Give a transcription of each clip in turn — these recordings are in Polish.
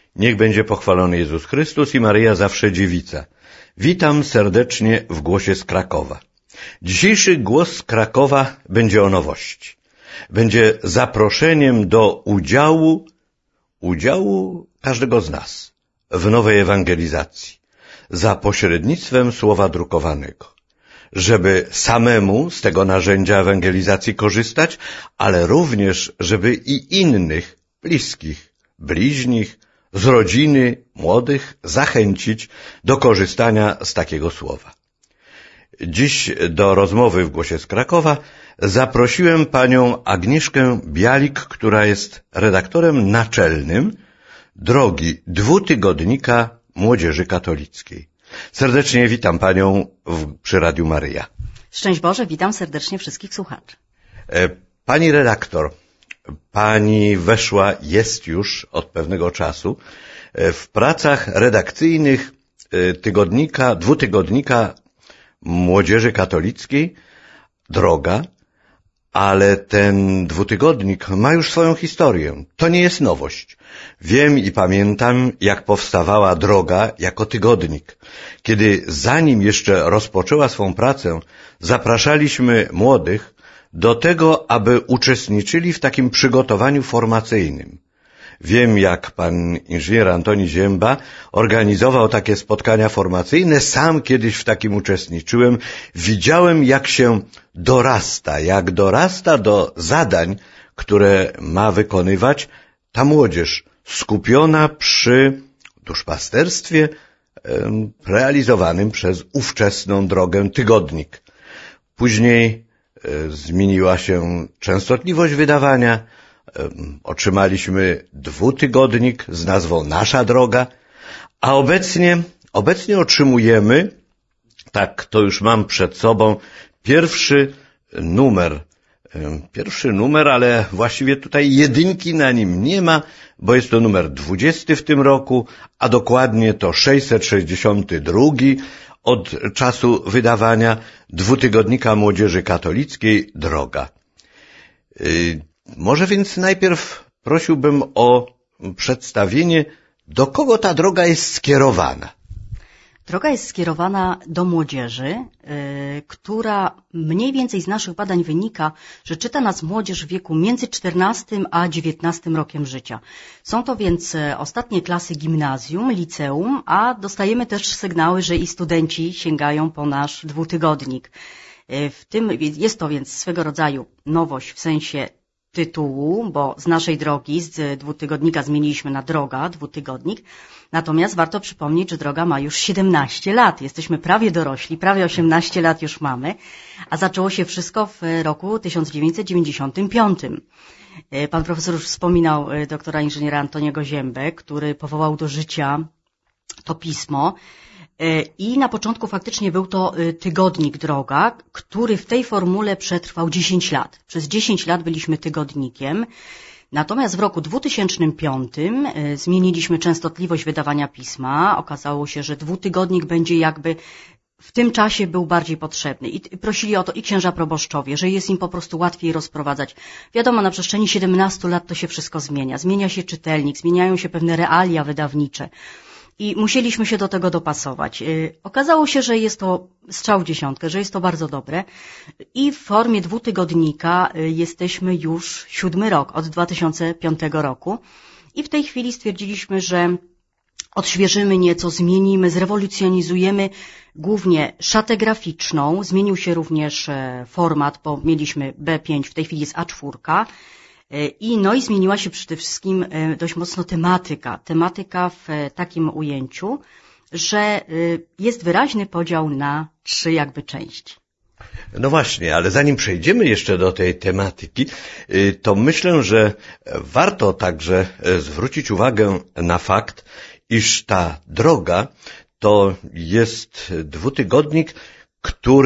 Niech będzie pochwalony Jezus Chrystus i Maryja zawsze dziewica. Witam serdecznie w głosie z Krakowa. Dzisiejszy głos z Krakowa będzie o nowości. Będzie zaproszeniem do udziału każdego z nas w nowej ewangelizacji za pośrednictwem słowa drukowanego, żeby samemu z tego narzędzia ewangelizacji korzystać, ale również, żeby i innych, bliskich, bliźnich, z rodziny, młodych zachęcić do korzystania z takiego słowa. Dziś do rozmowy w Głosie z Krakowa zaprosiłem panią Agnieszkę Bialik, która jest redaktorem naczelnym Drogi, dwutygodnika Młodzieży Katolickiej. Serdecznie witam panią przy Radiu Maryja. Szczęść Boże, witam serdecznie wszystkich słuchaczy. Pani redaktor, pani jest już od pewnego czasu w pracach redakcyjnych dwutygodnika Młodzieży Katolickiej Droga, ale ten dwutygodnik ma już swoją historię. To nie jest nowość. Wiem i pamiętam, jak powstawała Droga jako tygodnik. Kiedy zanim jeszcze rozpoczęła swą pracę, zapraszaliśmy młodych do tego, aby uczestniczyli w takim przygotowaniu formacyjnym. Wiem, jak pan inżynier Antoni Zięba organizował takie spotkania formacyjne. Sam kiedyś w takim uczestniczyłem. Widziałem, jak się dorasta do zadań, które ma wykonywać ta młodzież skupiona przy duszpasterstwie realizowanym przez ówczesną Drogę tygodnik. Później zmieniła się częstotliwość wydawania. Otrzymaliśmy dwutygodnik z nazwą Nasza Droga, a obecnie otrzymujemy, tak to już mam przed sobą, pierwszy numer, ale właściwie tutaj jedynki na nim nie ma, bo jest to numer 20 w tym roku, a dokładnie to 662 od czasu wydawania dwutygodnika Młodzieży Katolickiej Droga. Może więc najpierw prosiłbym o przedstawienie, do kogo ta droga jest skierowana. Droga jest skierowana do młodzieży, która mniej więcej z naszych badań wynika, że czyta nas młodzież w wieku między 14 a 19 rokiem życia. Są to więc ostatnie klasy gimnazjum, liceum, a dostajemy też sygnały, że i studenci sięgają po nasz dwutygodnik. Jest to więc swego rodzaju nowość w sensie tytułu, bo z naszej drogi, z dwutygodnika zmieniliśmy na Droga, dwutygodnik. Natomiast warto przypomnieć, że Droga ma już 17 lat. Jesteśmy prawie dorośli, prawie 18 lat już mamy, a zaczęło się wszystko w roku 1995. Pan profesor już wspominał doktora inżyniera Antoniego Ziębę, który powołał do życia to pismo. I na początku faktycznie był to tygodnik Droga, który w tej formule przetrwał 10 lat. Przez 10 lat byliśmy tygodnikiem. Natomiast w roku 2005 zmieniliśmy częstotliwość wydawania pisma. Okazało się, że dwutygodnik będzie jakby w tym czasie był bardziej potrzebny. I prosili o to i księża proboszczowie, że jest im po prostu łatwiej rozprowadzać. Wiadomo, na przestrzeni 17 lat to się wszystko zmienia. Zmienia się czytelnik, zmieniają się pewne realia wydawnicze. I musieliśmy się do tego dopasować. Okazało się, że jest to strzał w dziesiątkę, że jest to bardzo dobre. I w formie dwutygodnika jesteśmy już 7. rok, od 2005 roku. I w tej chwili stwierdziliśmy, że odświeżymy nieco, zmienimy, zrewolucjonizujemy głównie szatę graficzną. Zmienił się również format, bo mieliśmy B5, w tej chwili jest A4. I zmieniła się przede wszystkim dość mocno tematyka. Tematyka w takim ujęciu, że jest wyraźny podział na 3 jakby części. No właśnie, ale zanim przejdziemy jeszcze do tej tematyki, to myślę, że warto także zwrócić uwagę na fakt, iż ta Droga to jest dwutygodnik, który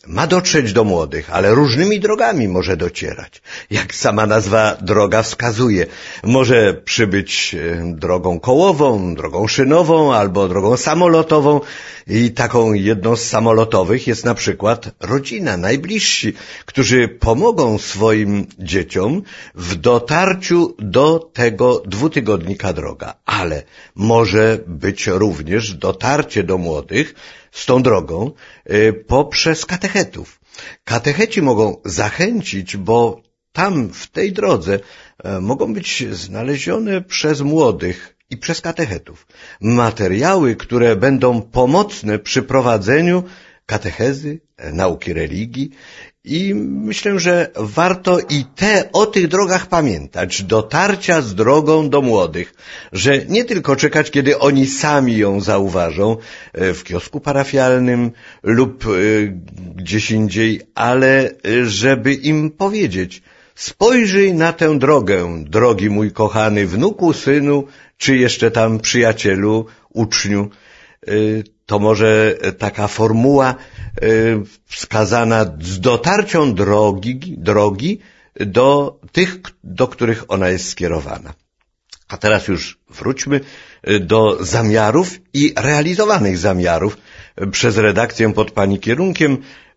ma dotrzeć do młodych, ale różnymi drogami może docierać. Jak sama nazwa droga wskazuje, może przybyć drogą kołową, drogą szynową albo drogą samolotową i taką jedną z samolotowych jest na przykład rodzina, najbliżsi, którzy pomogą swoim dzieciom w dotarciu do tego 2-tygodnika droga, ale może być również dotarcie do młodych z tą drogą poprzez katechetów. Katecheci mogą zachęcić, bo tam w tej drodze mogą być znalezione przez młodych i przez katechetów materiały, które będą pomocne przy prowadzeniu katechezy, nauki religii i myślę, że warto i o tych drogach pamiętać, dotarcia z drogą do młodych, że nie tylko czekać, kiedy oni sami ją zauważą w kiosku parafialnym lub gdzieś indziej, ale żeby im powiedzieć: spojrzyj na tę drogę, drogi mój kochany wnuku, synu, czy jeszcze tam przyjacielu, uczniu. To może taka formuła wskazana z dotarcią drogi do tych, do których ona jest skierowana. A teraz już wróćmy do zamiarów i realizowanych zamiarów przez redakcję pod pani kierunkiem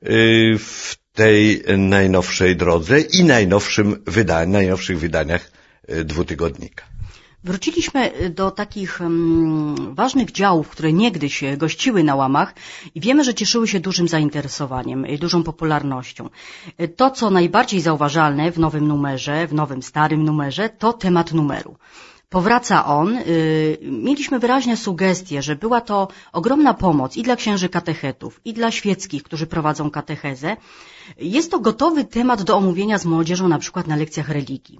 w tej najnowszej drodze i najnowszych wydaniach 2-tygodnika. Wróciliśmy do takich ważnych działów, które niegdyś gościły na łamach i wiemy, że cieszyły się dużym zainteresowaniem, dużą popularnością. To, co najbardziej zauważalne w nowym numerze, w nowym starym numerze, to temat numeru. Powraca on. Mieliśmy wyraźne sugestie, że była to ogromna pomoc i dla księży katechetów, i dla świeckich, którzy prowadzą katechezę. Jest to gotowy temat do omówienia z młodzieżą, na przykład na lekcjach religii.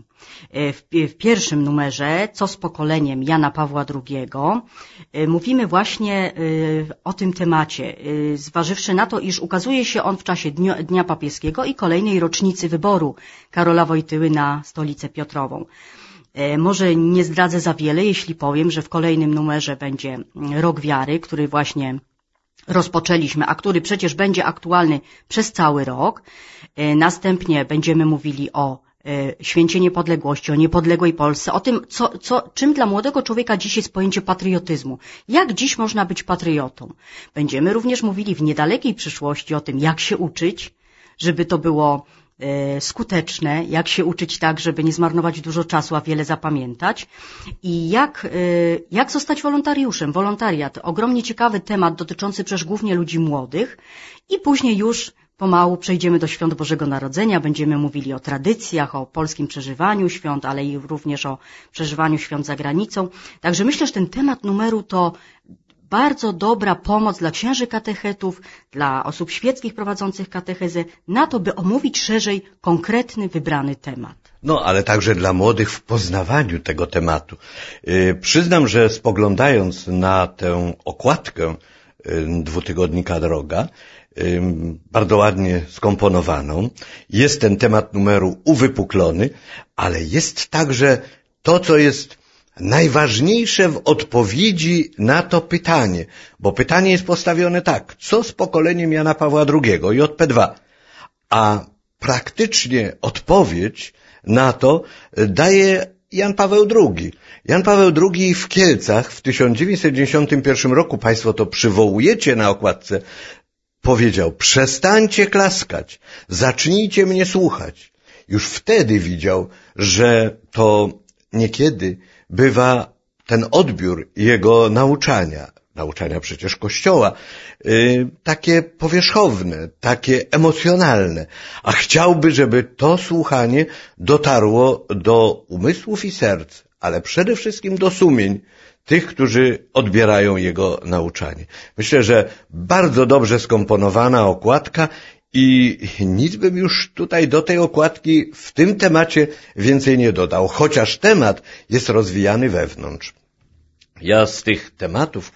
W pierwszym numerze, co z pokoleniem Jana Pawła II, mówimy właśnie o tym temacie, zważywszy na to, iż ukazuje się on w czasie Dnia Papieskiego i kolejnej rocznicy wyboru Karola Wojtyły na stolicę Piotrową. Może nie zdradzę za wiele, jeśli powiem, że w kolejnym numerze będzie Rok Wiary, który właśnie rozpoczęliśmy, a który przecież będzie aktualny przez cały rok. Następnie będziemy mówili o święcie niepodległości, o niepodległej Polsce, o tym, czym dla młodego człowieka dziś jest pojęcie patriotyzmu. Jak dziś można być patriotą? Będziemy również mówili w niedalekiej przyszłości o tym, jak się uczyć, żeby to było skuteczne, jak się uczyć tak, żeby nie zmarnować dużo czasu, a wiele zapamiętać i jak zostać wolontariuszem, wolontariat. Ogromnie ciekawy temat dotyczący przecież głównie ludzi młodych i później już pomału przejdziemy do Świąt Bożego Narodzenia, będziemy mówili o tradycjach, o polskim przeżywaniu świąt, ale i również o przeżywaniu świąt za granicą. Także myślę, że ten temat numeru to bardzo dobra pomoc dla księży katechetów, dla osób świeckich prowadzących katechezę, na to, by omówić szerzej konkretny, wybrany temat. No, ale także dla młodych w poznawaniu tego tematu. Przyznam, że spoglądając na tę okładkę 2-tygodnika Droga, bardzo ładnie skomponowaną, jest ten temat numeru uwypuklony, ale jest także to, co jest najważniejsze w odpowiedzi na to pytanie, bo pytanie jest postawione tak: co z pokoleniem Jana Pawła II, JP2? A praktycznie odpowiedź na to daje Jan Paweł II. Jan Paweł II w Kielcach w 1991 roku, państwo to przywołujecie na okładce, powiedział: przestańcie klaskać, zacznijcie mnie słuchać. Już wtedy widział, że to niekiedy bywa ten odbiór jego nauczania przecież Kościoła, takie powierzchowne, takie emocjonalne, a chciałby, żeby to słuchanie dotarło do umysłów i serc, ale przede wszystkim do sumień tych, którzy odbierają jego nauczanie. Myślę, że bardzo dobrze skomponowana okładka i nic bym już tutaj do tej okładki w tym temacie więcej nie dodał, chociaż temat jest rozwijany wewnątrz. Ja z tych tematów,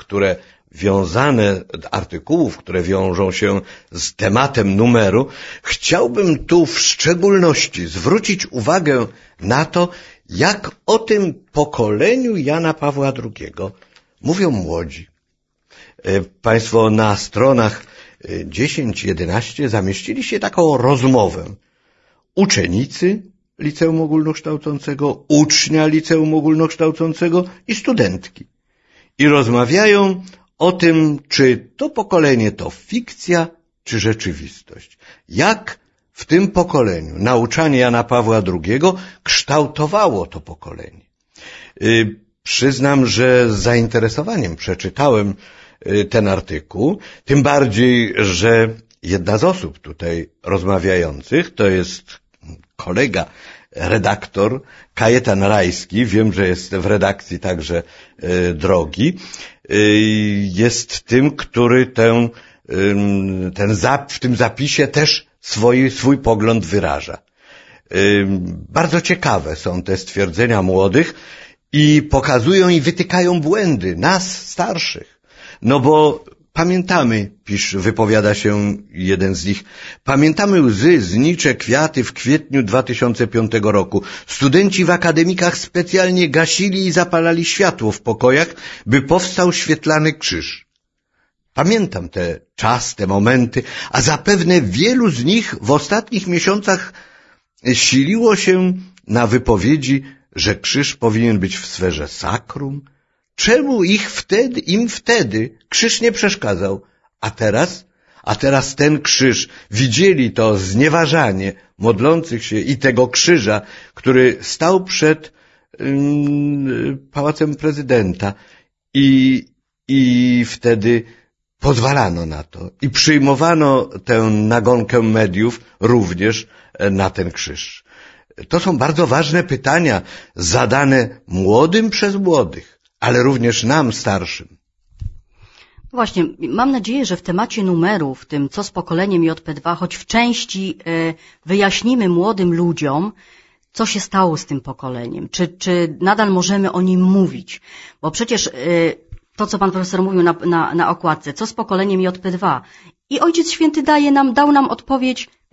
artykułów, które wiążą się z tematem numeru, chciałbym tu w szczególności zwrócić uwagę na to, jak o tym pokoleniu Jana Pawła II mówią młodzi. Państwo na stronach 10-11 zamieściliście taką rozmowę. Uczennicy Liceum Ogólnokształcącego, ucznia Liceum Ogólnokształcącego i studentki. I rozmawiają o tym, czy to pokolenie to fikcja, czy rzeczywistość. Jak w tym pokoleniu nauczanie Jana Pawła II kształtowało to pokolenie. Przyznam, że z zainteresowaniem przeczytałem ten artykuł, tym bardziej, że jedna z osób tutaj rozmawiających to jest kolega, redaktor Kajetan Rajski, wiem, że jest w redakcji także Drogi, jest tym, który w tym zapisie też swój pogląd wyraża. Bardzo ciekawe są te stwierdzenia młodych i pokazują i wytykają błędy nas, starszych. No bo pamiętamy, wypowiada się jeden z nich, pamiętamy łzy, znicze kwiaty w kwietniu 2005 roku. Studenci w akademikach specjalnie gasili i zapalali światło w pokojach, by powstał świetlany krzyż. Pamiętam te czas, te momenty, a zapewne wielu z nich w ostatnich miesiącach siliło się na wypowiedzi, że krzyż powinien być w sferze sakrum. Czemu im wtedy krzyż nie przeszkadzał? A teraz ten krzyż, widzieli to znieważanie modlących się i tego krzyża, który stał przed Pałacem Prezydenta i wtedy pozwalano na to i przyjmowano tę nagonkę mediów również na ten krzyż. To są bardzo ważne pytania zadane młodym przez młodych, ale również nam, starszym. Właśnie, mam nadzieję, że w temacie numeru, w tym co z pokoleniem JP2, choć w części wyjaśnimy młodym ludziom, co się stało z tym pokoleniem, czy nadal możemy o nim mówić, bo przecież to, co pan profesor mówił na okładce, co z pokoleniem JP2. I Ojciec Święty dał nam odpowiedź w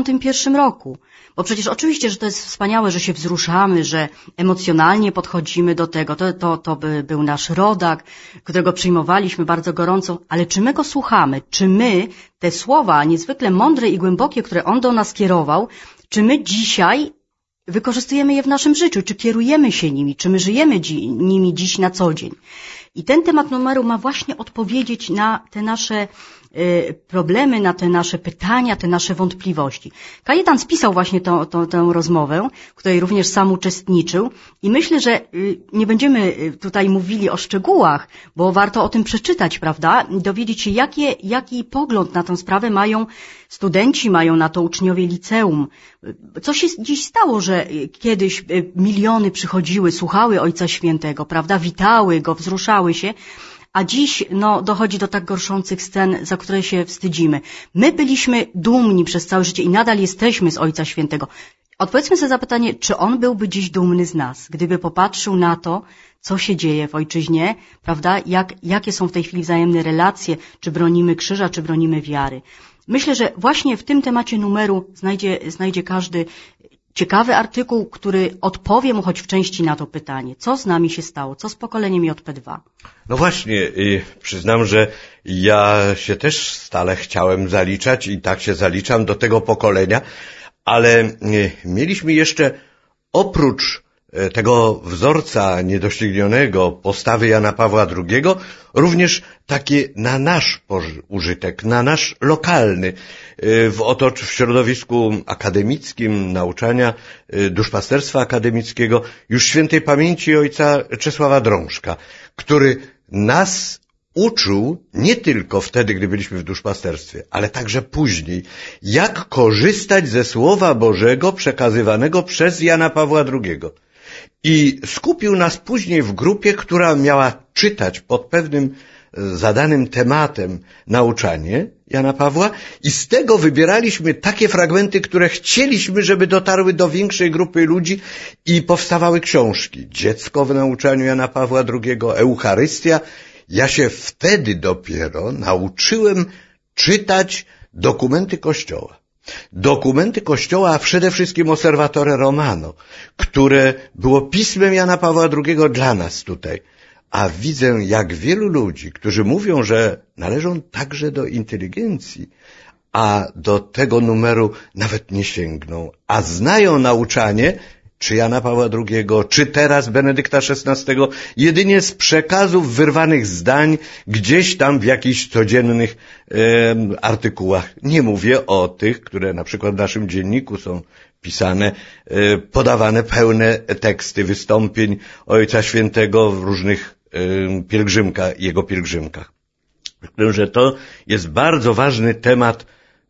91 roku. Bo przecież oczywiście, że to jest wspaniałe, że się wzruszamy, że emocjonalnie podchodzimy do tego. To był nasz rodak, którego przyjmowaliśmy bardzo gorąco. Ale czy my go słuchamy? Czy my te słowa niezwykle mądre i głębokie, które on do nas kierował, czy my dzisiaj wykorzystujemy je w naszym życiu? Czy kierujemy się nimi? Czy my żyjemy nimi dziś na co dzień? I ten temat numeru ma właśnie odpowiedzieć na te nasze problemy, na te nasze pytania, te nasze wątpliwości. Kajetan spisał właśnie tę rozmowę, w której również sam uczestniczył i myślę, że nie będziemy tutaj mówili o szczegółach, bo warto o tym przeczytać, prawda? Dowiedzieć się, jaki pogląd na tę sprawę mają studenci, mają na to uczniowie liceum. Co się dziś stało, że kiedyś miliony przychodziły, słuchały Ojca Świętego, prawda? Witały go, wzruszały się, a dziś dochodzi do tak gorszących scen, za które się wstydzimy. My byliśmy dumni przez całe życie i nadal jesteśmy z Ojca Świętego. Odpowiedzmy sobie zapytanie, czy on byłby dziś dumny z nas, gdyby popatrzył na to, co się dzieje w ojczyźnie, prawda? Jakie są w tej chwili wzajemne relacje, czy bronimy krzyża, czy bronimy wiary. Myślę, że właśnie w tym temacie numeru znajdzie każdy ciekawy artykuł, który odpowie mu choć w części na to pytanie. Co z nami się stało? Co z pokoleniem JP2? No właśnie, przyznam, że ja się też stale chciałem zaliczać i tak się zaliczam do tego pokolenia, ale mieliśmy jeszcze oprócz tego wzorca niedoścignionego postawy Jana Pawła II również takie na nasz użytek, na nasz lokalny, w środowisku akademickim nauczania duszpasterstwa akademickiego już świętej pamięci ojca Czesława Drążka, który nas uczył nie tylko wtedy, gdy byliśmy w duszpasterstwie, ale także później, jak korzystać ze Słowa Bożego przekazywanego przez Jana Pawła II. I skupił nas później w grupie, która miała czytać pod pewnym zadanym tematem nauczanie Jana Pawła i z tego wybieraliśmy takie fragmenty, które chcieliśmy, żeby dotarły do większej grupy ludzi i powstawały książki. Dziecko w nauczaniu Jana Pawła II, Eucharystia. Ja się wtedy dopiero nauczyłem czytać dokumenty Kościoła. Dokumenty Kościoła, a przede wszystkim Osservatore Romano, które było pismem Jana Pawła II dla nas tutaj. a widzę, jak wielu ludzi, którzy mówią, że należą także do inteligencji, a do tego numeru nawet nie sięgną, a znają nauczanie, czy Jana Pawła II, czy teraz Benedykta XVI, jedynie z przekazów wyrwanych zdań gdzieś tam w jakichś codziennych artykułach. Nie mówię o tych, które na przykład w naszym dzienniku są pisane, podawane pełne teksty wystąpień Ojca Świętego w różnych jego pielgrzymkach. Myślę, że to jest bardzo ważny temat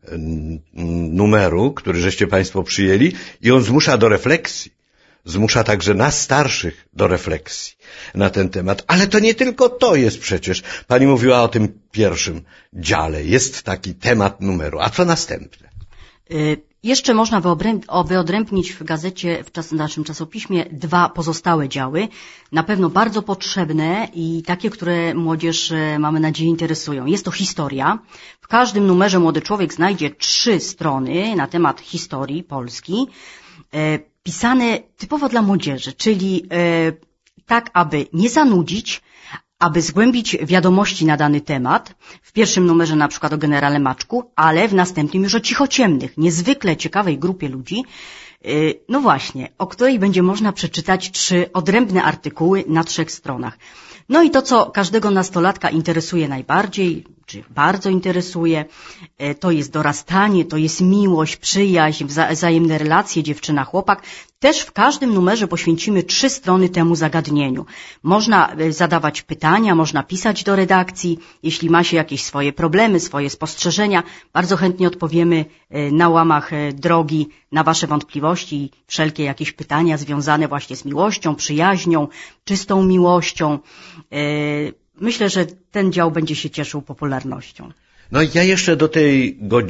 numeru, który żeście Państwo przyjęli, i on zmusza do refleksji. Zmusza także nas starszych do refleksji na ten temat. Ale to nie tylko to jest przecież. Pani mówiła o tym pierwszym dziale. Jest taki temat numeru. A co następne? Jeszcze można wyodrębnić w gazecie, w naszym czasopiśmie 2 pozostałe działy. Na pewno bardzo potrzebne i takie, które młodzież, mamy nadzieję, interesują. Jest to historia. W każdym numerze Młody Człowiek znajdzie 3 strony na temat historii Polski, pisane typowo dla młodzieży, czyli tak, aby nie zanudzić, aby zgłębić wiadomości na dany temat. W pierwszym numerze na przykład o generale Maczku, ale w następnym już o cichociemnych, niezwykle ciekawej grupie ludzi, no właśnie, o której będzie można przeczytać 3 odrębne artykuły na 3 stronach. No i to, co każdego nastolatka interesuje najbardziej, czy bardzo interesuje, to jest dorastanie, to jest miłość, przyjaźń, wzajemne relacje dziewczyna-chłopak. Też w każdym numerze poświęcimy 3 strony temu zagadnieniu. Można zadawać pytania, można pisać do redakcji, jeśli ma się jakieś swoje problemy, swoje spostrzeżenia. Bardzo chętnie odpowiemy na łamach drogi na Wasze wątpliwości i wszelkie jakieś pytania związane właśnie z miłością, przyjaźnią, czystą miłością. Myślę, że ten dział będzie się cieszył popularnością. No ja jeszcze do tego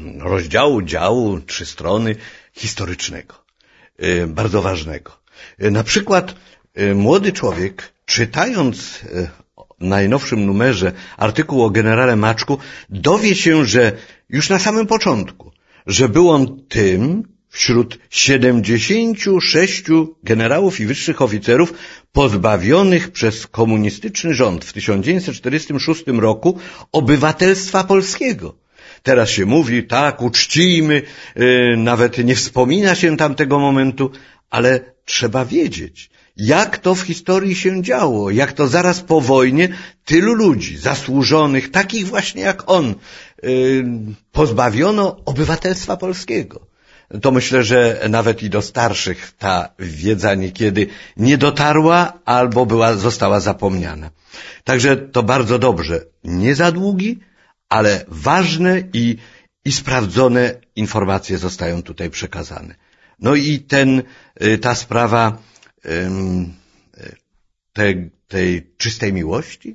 działu 3 strony historycznego, bardzo ważnego. Na przykład Młody Człowiek, czytając w najnowszym numerze artykuł o generale Maczku, dowie się, że już na samym początku, że był on tym wśród 76 generałów i wyższych oficerów pozbawionych przez komunistyczny rząd w 1946 roku obywatelstwa polskiego. Teraz się mówi, tak, uczcijmy, nawet nie wspomina się tamtego momentu, ale trzeba wiedzieć, jak to w historii się działo, jak to zaraz po wojnie tylu ludzi zasłużonych, takich właśnie jak on, pozbawiono obywatelstwa polskiego. To myślę, że nawet i do starszych ta wiedza niekiedy nie dotarła albo została zapomniana. Także to bardzo dobrze. Nie za długi, ale ważne i sprawdzone informacje zostają tutaj przekazane. No i ta sprawa tej czystej miłości,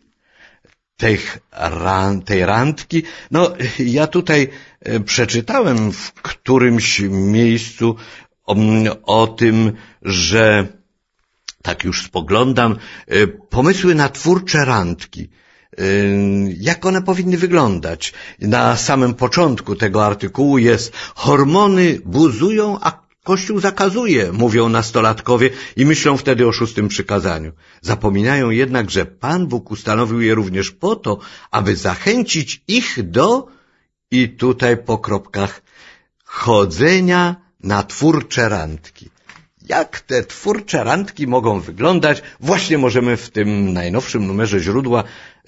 tej randki. No, ja tutaj przeczytałem w którymś miejscu o tym, że tak już spoglądam, pomysły na twórcze randki. Jak one powinny wyglądać? Na samym początku tego artykułu jest: hormony buzują, a Kościół zakazuje, mówią nastolatkowie i myślą wtedy o 6. przykazaniu. Zapominają jednak, że Pan Bóg ustanowił je również po to, aby zachęcić ich do, i tutaj po kropkach, chodzenia na twórcze randki. Jak te twórcze randki mogą wyglądać? Właśnie możemy w tym najnowszym numerze źródła,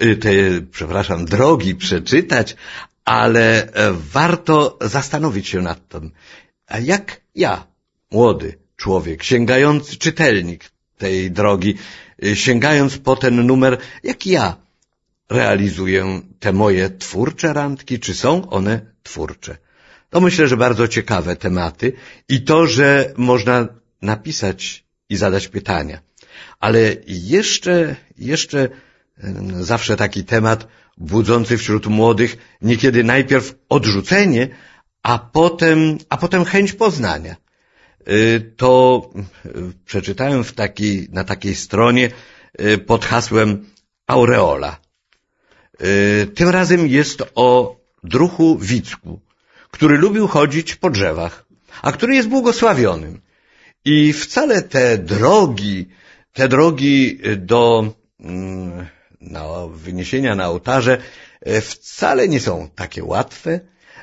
drogi przeczytać, ale warto zastanowić się nad tym. A jak ja, młody człowiek, sięgający, czytelnik tej drogi, sięgając po ten numer, jak ja realizuję te moje twórcze randki, czy są one twórcze? To myślę, że bardzo ciekawe tematy i to, że można napisać i zadać pytania. Ale jeszcze zawsze taki temat budzący wśród młodych niekiedy najpierw odrzucenie, a potem chęć poznania. To przeczytałem na takiej stronie pod hasłem Aureola. Tym razem jest o druhu Wicku, który lubił chodzić po drzewach, a który jest błogosławionym. I wcale te drogi do wyniesienia na ołtarze wcale nie są takie łatwe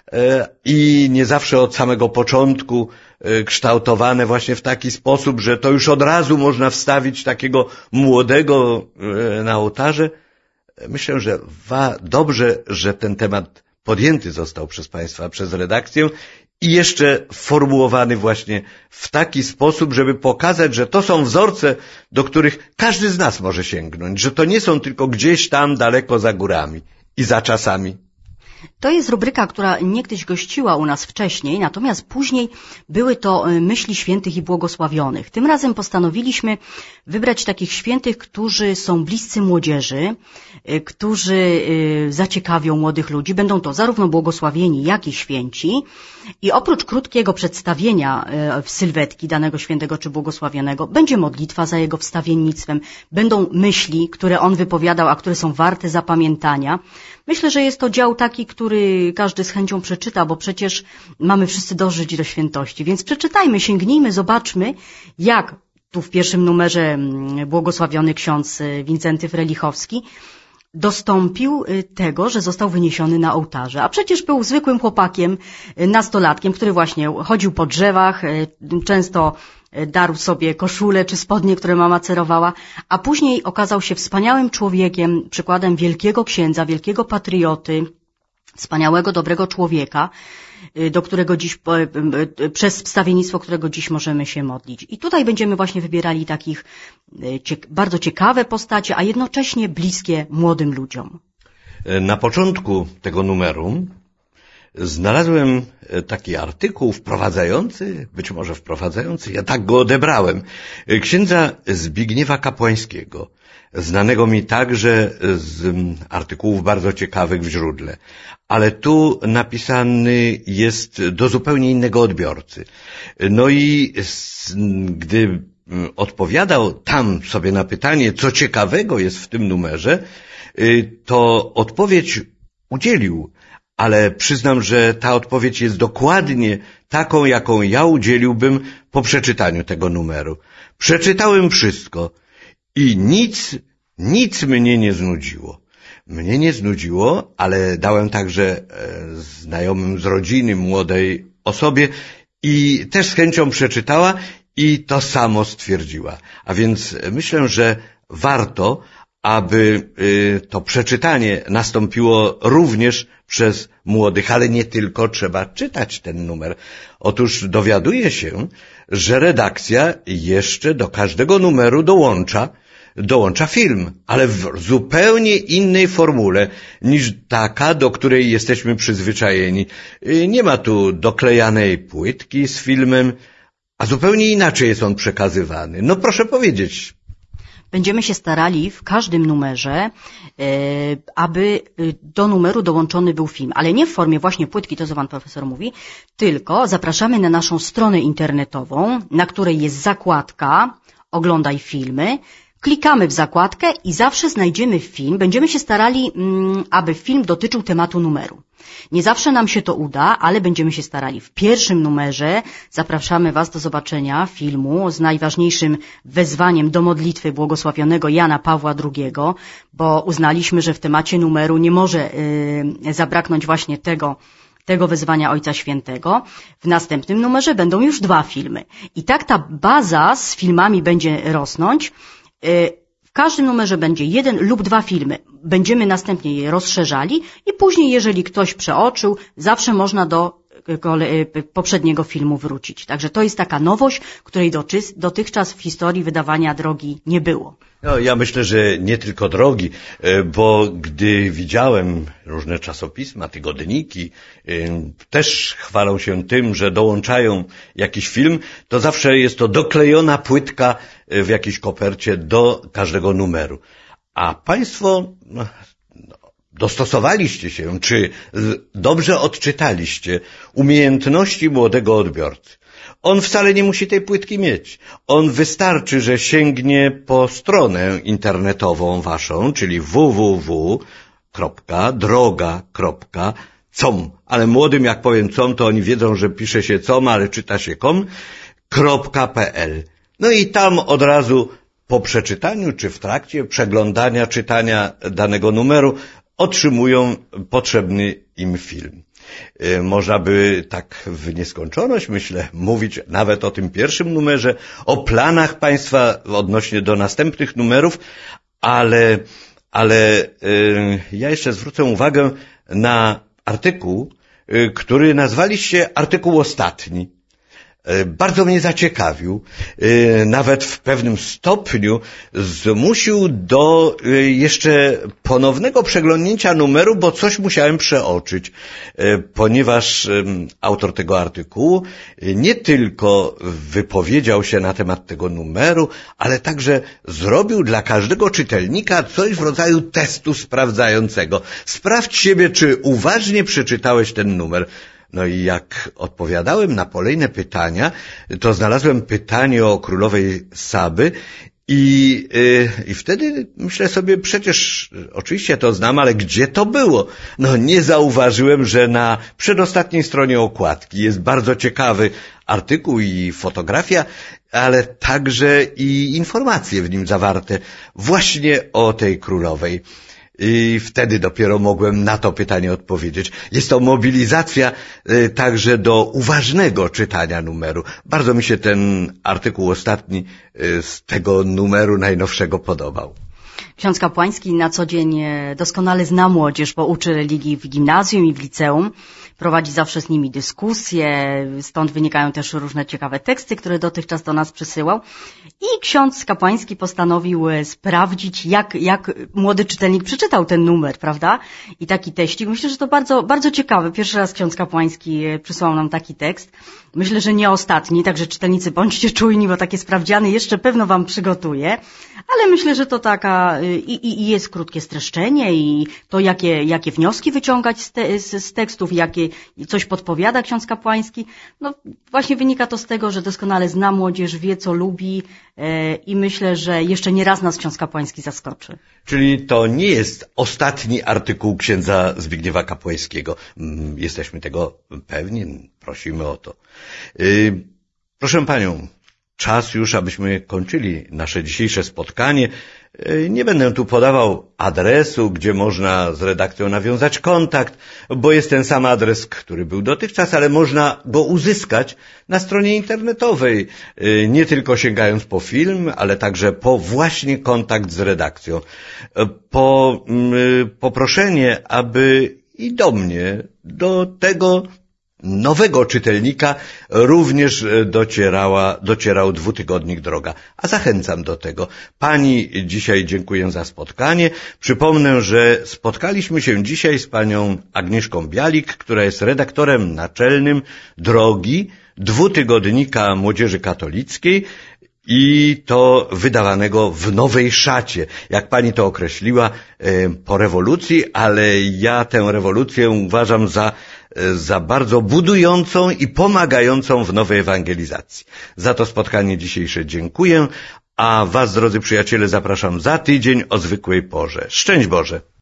i nie zawsze od samego początku kształtowane właśnie w taki sposób, że to już od razu można wstawić takiego młodego na ołtarze. Myślę, że dobrze, że ten temat podjęty został przez Państwa, przez redakcję i jeszcze formułowany właśnie w taki sposób, żeby pokazać, że to są wzorce, do których każdy z nas może sięgnąć, że to nie są tylko gdzieś tam daleko za górami i za czasami. To jest rubryka, która niegdyś gościła u nas wcześniej, natomiast później były to myśli świętych i błogosławionych. Tym razem postanowiliśmy wybrać takich świętych, którzy są bliscy młodzieży, którzy zaciekawią młodych ludzi. Będą to zarówno błogosławieni, jak i święci. I oprócz krótkiego przedstawienia sylwetki danego świętego czy błogosławionego, będzie modlitwa za jego wstawiennictwem, będą myśli, które on wypowiadał, a które są warte zapamiętania. Myślę, że jest to dział taki, który każdy z chęcią przeczyta, bo przecież mamy wszyscy dożyć do świętości. Więc przeczytajmy, sięgnijmy, zobaczmy, jak tu w pierwszym numerze błogosławiony ksiądz Wincenty Frelichowski dostąpił tego, że został wyniesiony na ołtarze. A przecież był zwykłym chłopakiem, nastolatkiem, który właśnie chodził po drzewach, często darł sobie koszulę czy spodnie, które mama cerowała, a później okazał się wspaniałym człowiekiem, przykładem wielkiego księdza, wielkiego patrioty, wspaniałego, dobrego człowieka, do którego dziś, przez wstawiennictwo, którego dziś możemy się modlić. I tutaj będziemy właśnie wybierali takich bardzo ciekawe postacie, a jednocześnie bliskie młodym ludziom. Na początku tego numeru znalazłem taki artykuł być może wprowadzający, ja tak go odebrałem, księdza Zbigniewa Kapłańskiego, znanego mi także z artykułów bardzo ciekawych w źródle, ale tu napisany jest do zupełnie innego odbiorcy. No i gdy odpowiadał tam sobie na pytanie, co ciekawego jest w tym numerze, to odpowiedź udzielił, ale przyznam, że ta odpowiedź jest dokładnie taką, jaką ja udzieliłbym po przeczytaniu tego numeru. Przeczytałem wszystko i nic mnie nie znudziło. Mnie nie znudziło, ale dałem także znajomym z rodziny, młodej osobie i też z chęcią przeczytała i to samo stwierdziła. A więc myślę, że warto, aby to przeczytanie nastąpiło również przez młodych, ale nie tylko trzeba czytać ten numer. Otóż dowiaduję się, że redakcja jeszcze do każdego numeru dołącza film, ale w zupełnie innej formule niż taka, do której jesteśmy przyzwyczajeni. Nie ma tu doklejanej płytki z filmem, a zupełnie inaczej jest on przekazywany. No proszę powiedzieć. Będziemy się starali w każdym numerze, aby do numeru dołączony był film, ale nie w formie właśnie płytki, to co pan profesor mówi, tylko zapraszamy na naszą stronę internetową, na której jest zakładka Oglądaj filmy. Klikamy w zakładkę i zawsze znajdziemy film. Będziemy się starali, aby film dotyczył tematu numeru. Nie zawsze nam się to uda, ale będziemy się starali. W pierwszym numerze zapraszamy Was do zobaczenia filmu z najważniejszym wezwaniem do modlitwy błogosławionego Jana Pawła II, bo uznaliśmy, że w temacie numeru nie może zabraknąć właśnie tego wezwania Ojca Świętego. W następnym numerze będą już 2 filmy. I tak ta baza z filmami będzie rosnąć. W każdym numerze będzie 1 lub 2 filmy. Będziemy następnie je rozszerzali i później, jeżeli ktoś przeoczył, zawsze można do poprzedniego filmu wrócić. Także to jest taka nowość, której dotychczas w historii wydawania drogi nie było. No, ja myślę, że nie tylko drogi, bo gdy widziałem różne czasopisma, tygodniki, też chwalą się tym, że dołączają jakiś film, to zawsze jest to doklejona płytka w jakiejś kopercie do każdego numeru. A Państwo dostosowaliście się, czy dobrze odczytaliście umiejętności młodego odbiorcy. On wcale nie musi tej płytki mieć. On wystarczy, że sięgnie po stronę internetową waszą, czyli www.droga.com. Ale młodym jak powiem com, to oni wiedzą, że pisze się com, ale czyta się com.pl. No i tam od razu po przeczytaniu czy w trakcie przeglądania, czytania danego numeru otrzymują potrzebny im film. Można by tak w nieskończoność, myślę, mówić nawet o tym pierwszym numerze, o planach państwa odnośnie do następnych numerów, ale ja jeszcze zwrócę uwagę na artykuł, który nazwaliście artykuł ostatni. Bardzo mnie zaciekawił, nawet w pewnym stopniu zmusił do jeszcze ponownego przeglądnięcia numeru, bo coś musiałem przeoczyć, ponieważ autor tego artykułu nie tylko wypowiedział się na temat tego numeru, ale także zrobił dla każdego czytelnika coś w rodzaju testu sprawdzającego. Sprawdź siebie, czy uważnie przeczytałeś ten numer. No i jak odpowiadałem na kolejne pytania, to znalazłem pytanie o królowej Saby i wtedy myślę sobie, przecież oczywiście to znam, ale gdzie to było? No nie zauważyłem, że na przedostatniej stronie okładki jest bardzo ciekawy artykuł i fotografia, ale także i informacje w nim zawarte właśnie o tej królowej. I wtedy dopiero mogłem na to pytanie odpowiedzieć. Jest to mobilizacja także do uważnego czytania numeru. Bardzo mi się ten artykuł ostatni z tego numeru najnowszego podobał. Ksiądz kapłański na co dzień doskonale zna młodzież, bo uczy religii w gimnazjum i w liceum. Prowadzi zawsze z nimi dyskusje, stąd wynikają też różne ciekawe teksty, które dotychczas do nas przysyłał. I ksiądz kapłański postanowił sprawdzić, jak młody czytelnik przeczytał ten numer, prawda? I taki teścik. Myślę, że to bardzo, bardzo ciekawe. Pierwszy raz ksiądz kapłański przysłał nam taki tekst. Myślę, że nie ostatni, także czytelnicy bądźcie czujni, bo takie sprawdziany jeszcze pewno wam przygotuję. Ale myślę, że to taka i jest krótkie streszczenie i to jakie wnioski wyciągać z tekstów, jakie coś podpowiada ksiądz kapłański. No właśnie wynika to z tego, że doskonale zna młodzież, wie co lubi i myślę, że jeszcze nie raz nas ksiądz kapłański zaskoczy. Czyli to nie jest ostatni artykuł księdza Zbigniewa Kapłańskiego. Jesteśmy tego pewni, prosimy o to. Proszę panią, czas już, abyśmy kończyli nasze dzisiejsze spotkanie. Nie będę tu podawał adresu, gdzie można z redakcją nawiązać kontakt, bo jest ten sam adres, który był dotychczas, ale można go uzyskać na stronie internetowej, nie tylko sięgając po film, ale także po właśnie kontakt z redakcją. Po poproszenie, aby i do mnie, do tego nowego czytelnika również docierał dwutygodnik Droga. A zachęcam do tego. Pani dzisiaj dziękuję za spotkanie. Przypomnę, że spotkaliśmy się dzisiaj z panią Agnieszką Bialik, która jest redaktorem naczelnym Drogi, dwutygodnika Młodzieży Katolickiej i to wydawanego w nowej szacie, jak pani to określiła, po rewolucji, ale ja tę rewolucję uważam za bardzo budującą i pomagającą w nowej ewangelizacji. Za to spotkanie dzisiejsze dziękuję, a was, drodzy przyjaciele, zapraszam za tydzień o zwykłej porze. Szczęść Boże!